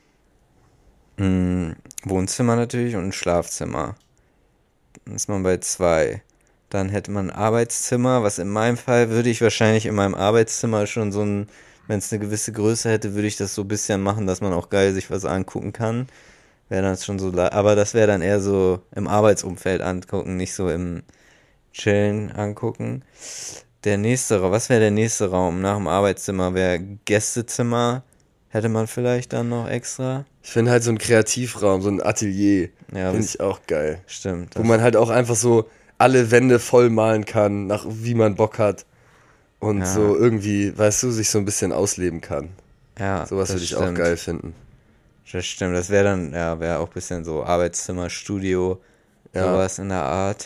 Wohnzimmer natürlich und ein Schlafzimmer. Dann ist man bei 2. Dann hätte man ein Arbeitszimmer, was in meinem Fall würde ich wahrscheinlich in meinem Arbeitszimmer schon so ein, wenn es eine gewisse Größe hätte, würde ich das so ein bisschen machen, dass man auch geil sich was angucken kann. Wäre dann schon so, aber das wäre dann eher so im Arbeitsumfeld angucken, nicht so im Chillen angucken. Was wäre der nächste Raum nach dem Arbeitszimmer? Wäre Gästezimmer, hätte man vielleicht dann noch extra. Ich finde halt so ein Kreativraum, so ein Atelier, Ja, finde ich auch geil. Stimmt. Wo man halt auch einfach so alle Wände voll malen kann, nach wie man Bock hat. Und Ja. so irgendwie, weißt du, sich so ein bisschen ausleben kann. Ja, Sowas das würde ich auch stimmt. geil finden. Das stimmt, das wäre dann, ja, wäre auch ein bisschen so Arbeitszimmer, Studio, Ja. sowas in der Art.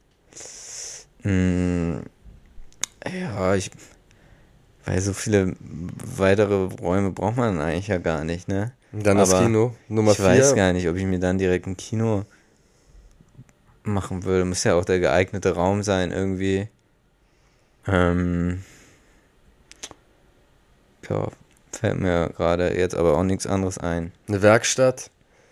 Ja, weil so viele weitere Räume braucht man eigentlich ja gar nicht, ne? Und dann das Aber Kino, Nummer Ich weiß 4. gar nicht, ob ich mir dann direkt ein Kino machen würde. Muss ja auch der geeignete Raum sein, irgendwie. Ja, fällt mir gerade jetzt aber auch nichts anderes ein. Eine Werkstatt.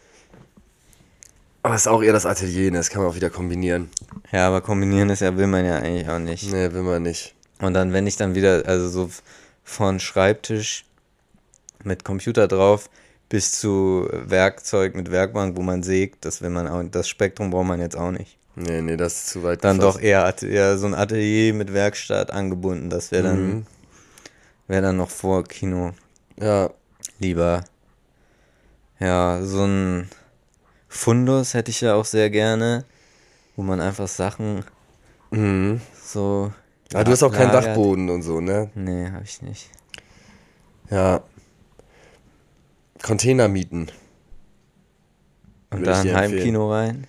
Aber ist auch eher das Atelier, ne? Das kann man auch wieder kombinieren. Ja, aber kombinieren ist ja, will man ja eigentlich auch nicht. Nee, will man nicht. Und dann, wenn ich dann wieder, also so von Schreibtisch mit Computer drauf bis zu Werkzeug mit Werkbank, wo man sägt, das will man auch, das Spektrum braucht man jetzt auch nicht. Nee, das ist zu weit Dann gefasst. doch eher so ein Atelier mit Werkstatt angebunden, das wäre dann noch vor Kino Ja, lieber. Ja, so ein Fundus hätte ich ja auch sehr gerne, wo man einfach Sachen so. aber du hast auch keinen lagert. Dachboden und so, ne? Nee, hab ich nicht. Ja. Container mieten. Und Würde da ich ein dir empfehlen. Heimkino rein?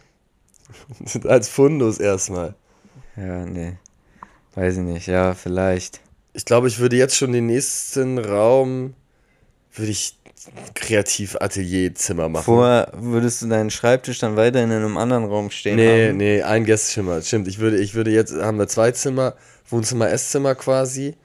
Als Fundus erstmal. Ja, nee. Weiß ich nicht. Ja, vielleicht. Ich glaube, ich würde jetzt schon den nächsten Raum, würde ich Kreativ-Atelier-Zimmer machen. Vorher würdest du deinen Schreibtisch dann weiter in einem anderen Raum stehen haben? Nee, ein Gästezimmer. Stimmt, ich würde jetzt, haben wir 2 Zimmer, Wohnzimmer, Esszimmer quasi.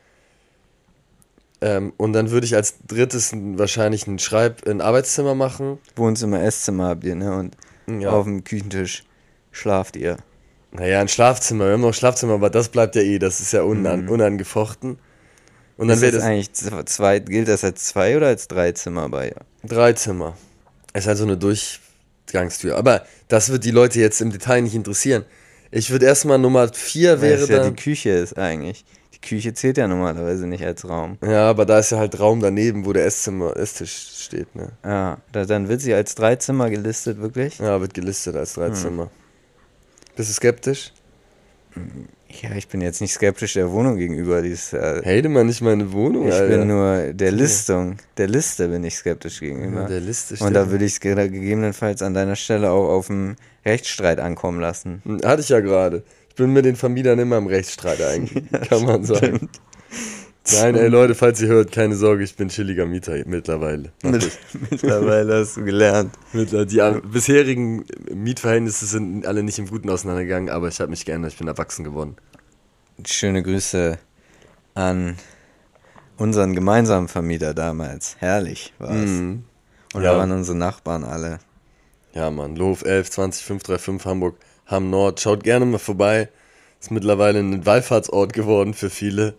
Und dann würde ich als drittes wahrscheinlich ein Arbeitszimmer machen. Wohnzimmer, Esszimmer habt ihr, ne? Und auf dem Küchentisch schlaft ihr. Naja, ein Schlafzimmer. Wir haben noch ein Schlafzimmer, aber das bleibt ja das ist ja unangefochten. Und dann ist das eigentlich gilt das als 2 oder als 3 Zimmer bei ihr? 3 Zimmer. Es ist halt so eine Durchgangstür. Aber das wird die Leute jetzt im Detail nicht interessieren. Ich würde erstmal Nummer 4 wäre ja dann... die Küche ist eigentlich. Die Küche zählt ja normalerweise nicht als Raum. Ja, aber da ist ja halt Raum daneben, wo der Esstisch steht, ne? Ja, dann wird sie als 3 Zimmer gelistet, wirklich? Ja, wird gelistet als 3 Zimmer. Bist du skeptisch? Ja, ich bin jetzt nicht skeptisch der Wohnung gegenüber. Hate mal nicht meine Wohnung, ich Alter. bin nur der Liste bin ich skeptisch gegenüber. Ja, der Liste und da würde ich es gegebenenfalls an deiner Stelle auch auf einen Rechtsstreit ankommen lassen. Hatte ich ja gerade. Ich bin mit den Vermietern immer im Rechtsstreit eigentlich, kann man sagen. Nein, ey Leute, falls ihr hört, keine Sorge, ich bin chilliger Mieter mittlerweile. Mittlerweile hast du gelernt. Die bisherigen Mietverhältnisse sind alle nicht im Guten auseinandergegangen, aber ich habe mich geändert, ich bin erwachsen geworden. Schöne Grüße an unseren gemeinsamen Vermieter damals. Herrlich war's. Und da waren unsere Nachbarn alle. Ja, Mann, Lof 11 20 535 Hamburg, Hamm Nord. Schaut gerne mal vorbei. Ist mittlerweile ein Wallfahrtsort geworden für viele.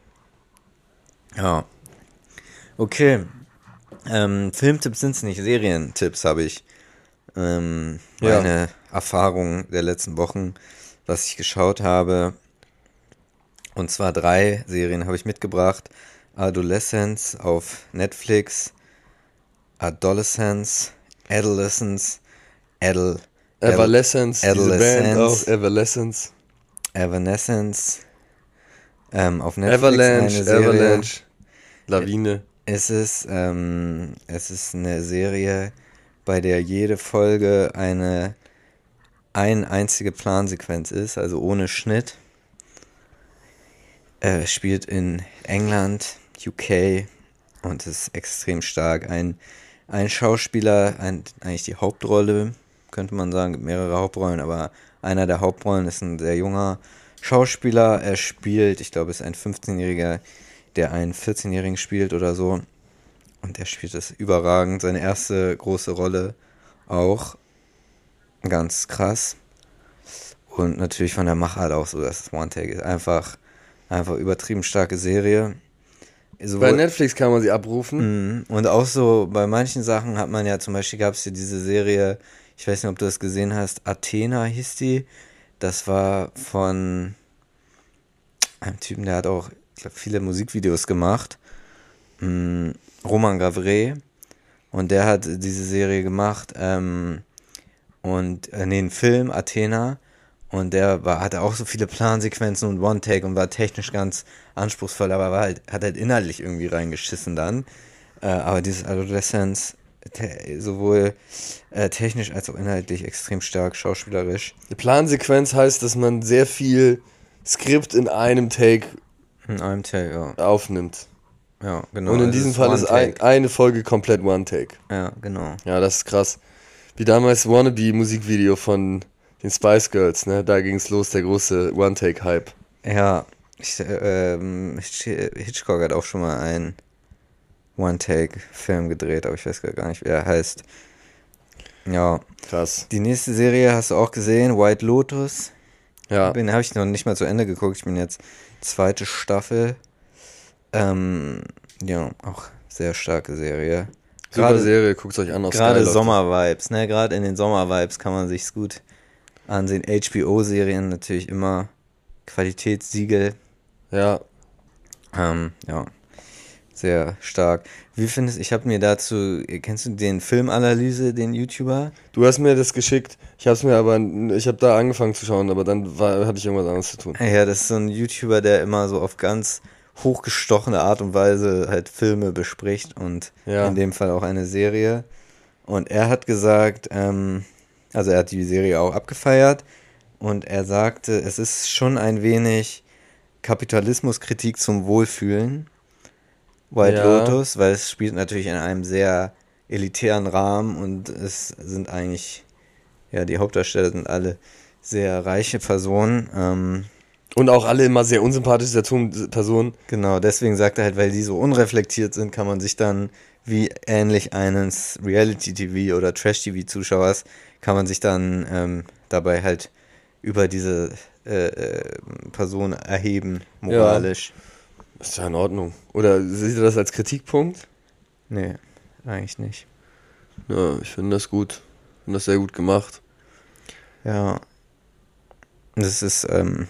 Ja. Okay. Filmtipps sind es nicht, Serientipps habe ich. Meine Erfahrung der letzten Wochen, was ich geschaut habe. Und zwar 3 Serien habe ich mitgebracht. Adolescence auf Netflix, Adolescence, Evanescence, diese Band auch, Evanescence. Auf Netflix Avalanche, Lawine. Es ist eine Serie, bei der jede Folge eine einzige Plansequenz ist, also ohne Schnitt. Spielt in England, UK und ist extrem stark. Ein Schauspieler, eigentlich die Hauptrolle, könnte man sagen, gibt mehrere Hauptrollen, aber einer der Hauptrollen ist ein sehr junger Schauspieler. Er spielt, ich glaube, es ist ein 15-Jähriger, der einen 14-Jährigen spielt oder so. Und er spielt das überragend. Seine erste große Rolle auch. Ganz krass. Und natürlich von der Machart auch so, dass es One-Take ist. Einfach übertrieben starke Serie. Bei Netflix kann man sie abrufen. Und auch so bei manchen Sachen hat man ja, zum Beispiel gab es ja diese Serie, ich weiß nicht, ob du das gesehen hast, Athena hieß die. Das war von einem Typen, der hat auch, ich glaube, viele Musikvideos gemacht. Roman Gavret. Und der hat diese Serie gemacht. Einen Film, Athena. Und der hatte auch so viele Plansequenzen und One-Take und war technisch ganz anspruchsvoll, aber hat halt inhaltlich irgendwie reingeschissen dann. Aber dieses Adolescence, sowohl technisch als auch inhaltlich extrem stark, schauspielerisch. Die Plansequenz heißt, dass man sehr viel Skript in einem Take aufnimmt. Ja, genau. Und in diesem Fall ist eine Folge komplett One-Take. Ja, genau. Ja, das ist krass. Wie damals Wannabe-Musikvideo von den Spice Girls, ne? Da ging es los, der große One-Take-Hype. Ja, Hitchcock hat auch schon mal einen One-Take-Film gedreht, aber ich weiß gar nicht, wie er heißt. Ja. Krass. Die nächste Serie hast du auch gesehen, White Lotus. Ja. Habe ich noch nicht mal zu Ende geguckt, ich bin jetzt 2. Staffel. Ja, auch sehr starke Serie. Super Serie, guckt es euch an. Gerade Sommer-Vibes, ne? Gerade in den Sommer-Vibes kann man sich's gut ansehen. HBO-Serien natürlich immer Qualitätssiegel. Ja. Ja, sehr stark. Wie findest du, ich habe mir dazu, kennst du den Filmanalyse, den YouTuber? Du hast mir das geschickt, ich habe da angefangen zu schauen, aber dann hatte ich irgendwas anderes zu tun. Ja, das ist so ein YouTuber, der immer so auf ganz hochgestochene Art und Weise halt Filme bespricht und in dem Fall auch eine Serie. Und er hat gesagt, also er hat die Serie auch abgefeiert und er sagte, es ist schon ein wenig Kapitalismuskritik zum Wohlfühlen. White Lotus, weil es spielt natürlich in einem sehr elitären Rahmen und es sind eigentlich, die Hauptdarsteller sind alle sehr reiche Personen. Und auch alle immer sehr unsympathische Personen. Genau, deswegen sagt er halt, weil die so unreflektiert sind, kann man sich dann, wie ähnlich eines Reality-TV oder Trash-TV-Zuschauers, kann man sich dann dabei halt über diese Person erheben, moralisch. Ja, ist ja in Ordnung. Oder seht ihr das als Kritikpunkt? Nee, eigentlich nicht. Ja, ich finde das gut. Ich finde das sehr gut gemacht. Ja. Das ist,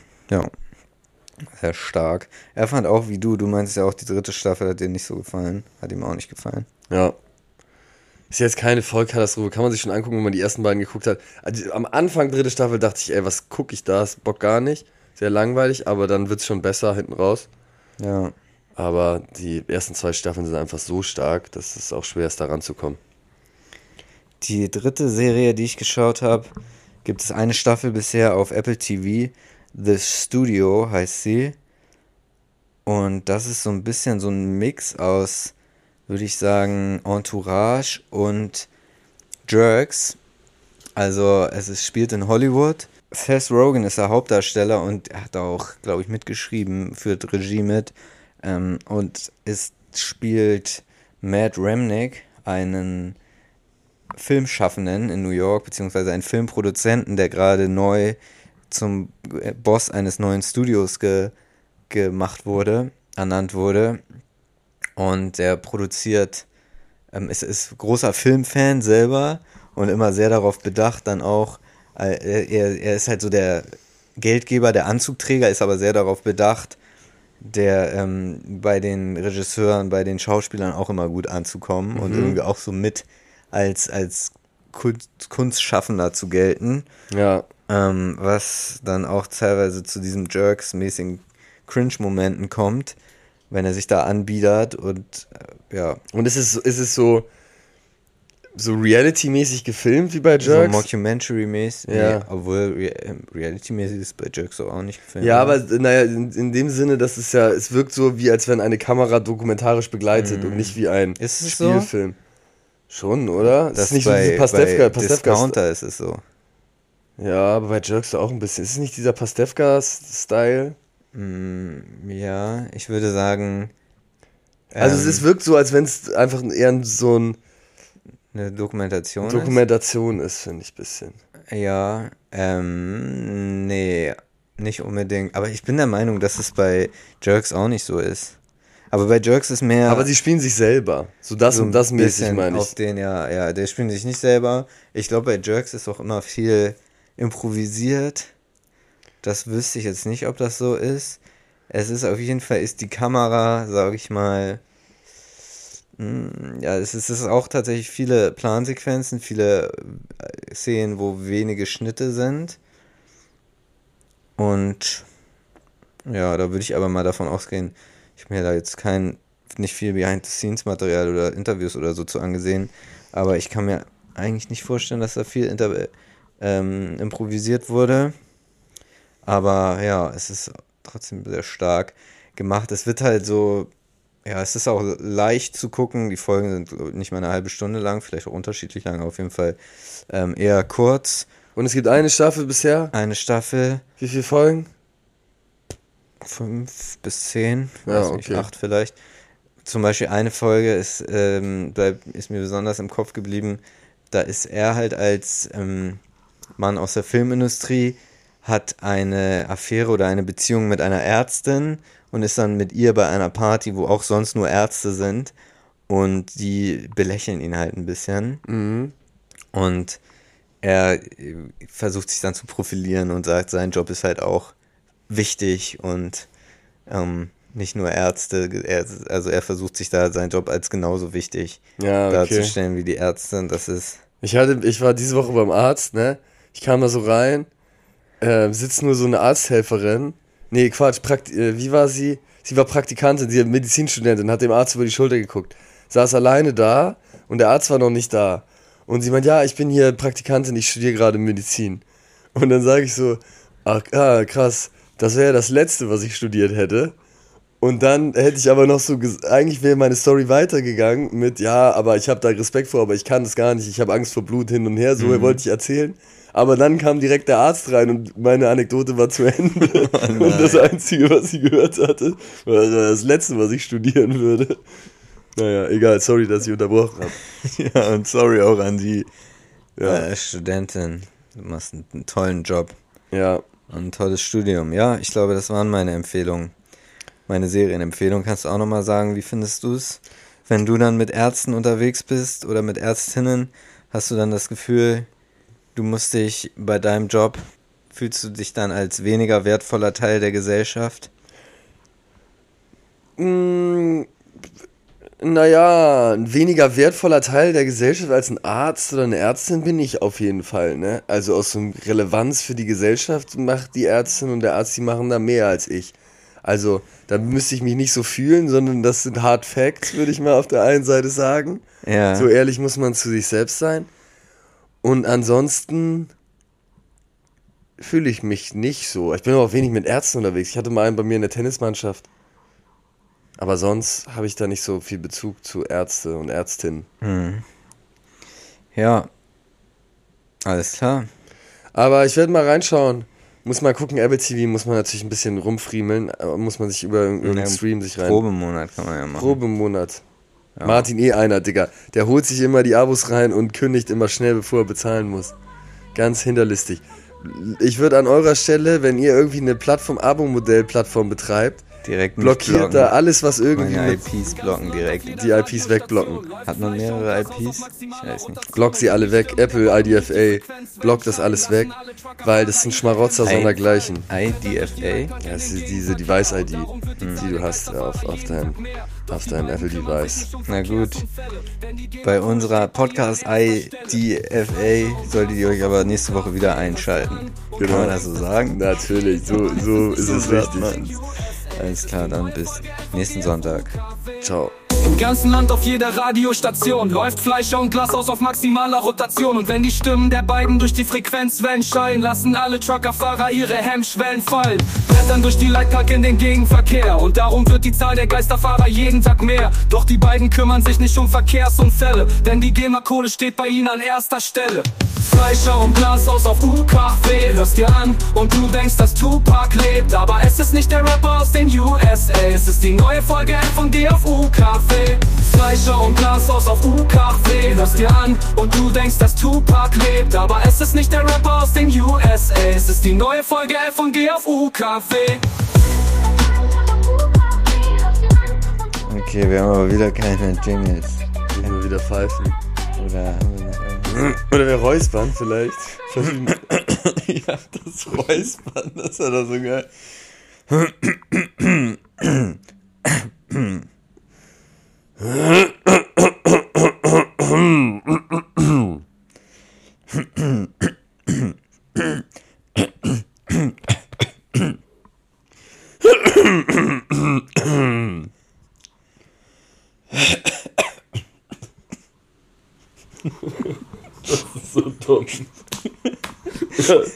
sehr stark. Er fand auch, wie du meinst ja auch, die 3. Staffel hat dir nicht so gefallen. Hat ihm auch nicht gefallen. Ja. Ist jetzt keine Vollkatastrophe, kann man sich schon angucken, wenn man die ersten beiden geguckt hat. Also, am Anfang 3. Staffel dachte ich, ey, was gucke ich da? Ist Bock gar nicht. Sehr langweilig, aber dann wird es schon besser hinten raus. Ja. Aber die ersten 2 Staffeln sind einfach so stark, dass es auch schwer ist, da ranzukommen. Die 3. Serie, die ich geschaut habe, gibt es eine Staffel bisher auf Apple TV. The Studio heißt sie. Und das ist so ein bisschen so ein Mix aus, würde ich sagen, Entourage und Jerks. Also spielt in Hollywood. Seth Rogen ist der Hauptdarsteller und er hat auch, glaube ich, mitgeschrieben, führt Regie mit. Und spielt Matt Remnick, einen Filmschaffenden in New York, beziehungsweise einen Filmproduzenten, der gerade neu zum Boss eines neuen Studios ernannt wurde. Und der produziert, ist großer Filmfan selber und immer sehr darauf bedacht, dann auch, er ist halt so der Geldgeber, der Anzugträger, ist aber sehr darauf bedacht, der bei den Regisseuren, bei den Schauspielern auch immer gut anzukommen und irgendwie auch so mit als Kunstschaffender zu gelten. Ja. Was dann auch teilweise zu diesen Jerks-mäßigen Cringe-Momenten kommt, wenn er sich da anbiedert und Und ist es so Reality-mäßig gefilmt wie bei Jerks? So Mockumentary-mäßig. Ja. Nee, obwohl Reality-mäßig ist bei Jerks auch nicht gefilmt. Ja, aber naja, in dem Sinne, dass es wirkt so, wie als wenn eine Kamera dokumentarisch begleitet und nicht wie ein Spielfilm. Schon, oder? Das ist nicht bei, so diese Pastewka. Discounter ist es so. Ja, aber bei Jerks auch ein bisschen. Ist es nicht dieser Pastewka-Style? Ja, ich würde sagen. Also es wirkt so, als wenn es einfach eher so eine Dokumentation ist, finde ich ein bisschen. Ja, nee, nicht unbedingt. Aber ich bin der Meinung, dass es bei Jerks auch nicht so ist. Aber bei Jerks ist mehr... Aber sie spielen sich selber. So das und das mäßig, meine ich. Auf den, der spielen sich nicht selber. Ich glaube, bei Jerks ist auch immer viel improvisiert. Das wüsste ich jetzt nicht, ob das so ist. Es ist auf jeden Fall, ist die Kamera, sage ich mal... Ja, es ist auch tatsächlich viele Plansequenzen, viele Szenen, wo wenige Schnitte sind. Und ja, da würde ich aber mal davon ausgehen, ich habe mir da jetzt nicht viel Behind-the-Scenes-Material oder Interviews oder so zu angesehen, aber ich kann mir eigentlich nicht vorstellen, dass da viel improvisiert wurde. Aber ja, es ist trotzdem sehr stark gemacht. Es wird halt so... Ja, es ist auch leicht zu gucken. Die Folgen sind nicht mal eine halbe Stunde lang, vielleicht auch unterschiedlich lang, aber auf jeden Fall eher kurz. Und es gibt eine Staffel bisher? Eine Staffel. Wie viele Folgen? 5 bis 10, ja, weiß nicht, 8 vielleicht. Zum Beispiel eine Folge ist mir besonders im Kopf geblieben. Da ist er halt als Mann aus der Filmindustrie, hat eine Affäre oder eine Beziehung mit einer Ärztin und ist dann mit ihr bei einer Party, wo auch sonst nur Ärzte sind und die belächeln ihn halt ein bisschen. Mhm. Und er versucht sich dann zu profilieren und sagt, sein Job ist halt auch wichtig und nicht nur Ärzte, er versucht sich da seinen Job als genauso wichtig darzustellen wie die Ärzte. Das ist... Ich war diese Woche beim Arzt, ne? Ich kam da so rein, sitzt nur so eine Arzthelferin. Nee, Quatsch, wie war sie? Sie war Praktikantin, sie hat Medizinstudentin, hat dem Arzt über die Schulter geguckt. Saß alleine da und der Arzt war noch nicht da. Und sie meint, ja, ich bin hier Praktikantin, ich studiere gerade Medizin. Und dann sage ich so, krass, das wäre das Letzte, was ich studiert hätte. Und dann hätte ich aber noch so, eigentlich wäre meine Story weitergegangen mit, ja, aber ich habe da Respekt vor, aber ich kann das gar nicht, ich habe Angst vor Blut hin und her, so wollte ich erzählen. Aber dann kam direkt der Arzt rein und meine Anekdote war zu Ende. Oh, und das Einzige, was ich gehört hatte, war das Letzte, was ich studieren würde. Naja, egal, sorry, dass ich unterbrochen habe. Ja, und sorry auch an die Studentin. Du machst einen tollen Job. Ja. Und ein tolles Studium. Ja, ich glaube, das waren meine Empfehlungen. Meine Serienempfehlung. Kannst du auch nochmal sagen, wie findest du es? Wenn du dann mit Ärzten unterwegs bist oder mit Ärztinnen, hast du dann das Gefühl, du musst dich bei deinem Job, fühlst du dich dann als weniger wertvoller Teil der Gesellschaft? Naja, ein weniger wertvoller Teil der Gesellschaft als ein Arzt oder eine Ärztin bin ich auf jeden Fall, ne? Also aus so Relevanz für die Gesellschaft macht die Ärztin und der Arzt, die machen da mehr als ich. Also, da müsste ich mich nicht so fühlen, sondern das sind Hard Facts, würde ich mal auf der einen Seite sagen. Ja. So ehrlich muss man zu sich selbst sein. Und ansonsten fühle ich mich nicht so. Ich bin auch wenig mit Ärzten unterwegs. Ich hatte mal einen bei mir in der Tennismannschaft. Aber sonst habe ich da nicht so viel Bezug zu Ärzte und Ärztinnen. Ja, alles klar. Aber ich werde mal reinschauen. Muss mal gucken, Apple TV muss man natürlich ein bisschen rumfriemeln. Muss man sich über irgendeinen Stream sich rein... Probemonat kann man ja machen. Probemonat. Ja. Martin einer, Digga. Der holt sich immer die Abos rein und kündigt immer schnell, bevor er bezahlen muss. Ganz hinterlistig. Ich würde an eurer Stelle, wenn ihr irgendwie eine Abo-Modell-Plattform betreibt, direkt blockiert da alles, was irgendwie... Meine IPs blocken direkt. Die IPs wegblocken. Hat man mehrere IPs? Ich weiß nicht. Block sie alle weg. Apple, IDFA, block das alles weg, weil das sind Schmarotzer sondergleichen. IDFA? Ja, das ist diese Device-ID, die du hast auf deinem Apple-Device. Na gut. Bei unserer Podcast IDFA solltet ihr euch aber nächste Woche wieder einschalten. Genau. Kann man das so sagen? Natürlich, so ist es richtig. Alles klar, dann bis nächsten Sonntag. Ciao. Im ganzen Land auf jeder Radiostation läuft Fleischer und Glashaus auf maximaler Rotation. Und wenn die Stimmen der beiden durch die Frequenzwellen schallen, lassen alle Truckerfahrer ihre Hemmschwellen fallen. Brettern durch die Leitplanke in den Gegenverkehr und darum wird die Zahl der Geisterfahrer jeden Tag mehr. Doch die beiden kümmern sich nicht um Verkehrsunfälle, denn die GEMA-Kohle steht bei ihnen an erster Stelle. Fleischer und Glashaus auf UKW, hörst dir an und du denkst, dass Tupac lebt. Aber es ist nicht der Rapper aus den USA, es ist die neue Folge von G auf UKW. Fleischer und Glashaus auf UKW, hörst dir an und du denkst, dass Tupac lebt. Aber es ist nicht der Rapper aus den USA, es ist die neue Folge von G auf UKW. Okay, wir haben aber wieder keine Jingles. Müssen wir wieder pfeifen. Oder haben wir noch irgendwas? Oder wir räuspern vielleicht. Ja, das Räuspern, das war doch so geil. Das ist so dumm.